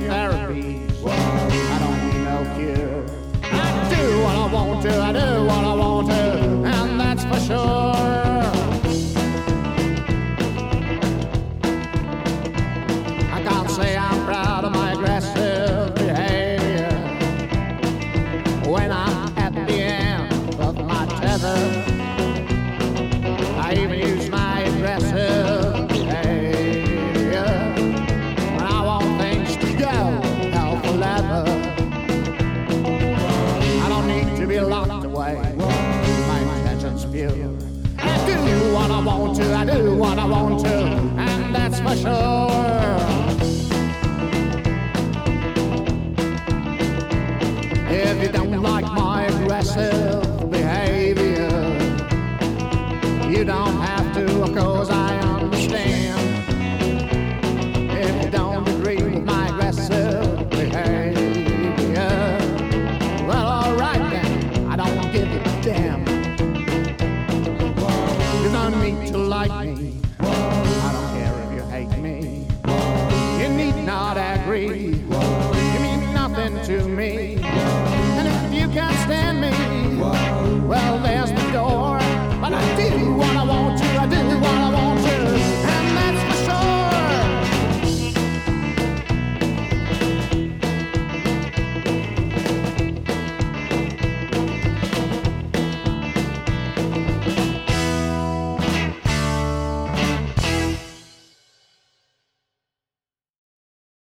therapies. I don't need no cure. I do what I want to, I do what I want to, and that's for sure. I can't say I'm proud of my aggressive behavior when I'm at the end of my tether. I even use my aggressive behavior when I want things to go hell for leather. I don't need to be locked away. My intention's pure. I do what I want to, I do what I want to, and that's for sure. If you don't like my aggressive behavior, you don't have to, of course I understand. If you don't agree with my aggressive behavior, well, alright then, I don't give a damn. You don't need to like me, I don't care if you hate me. You need not agree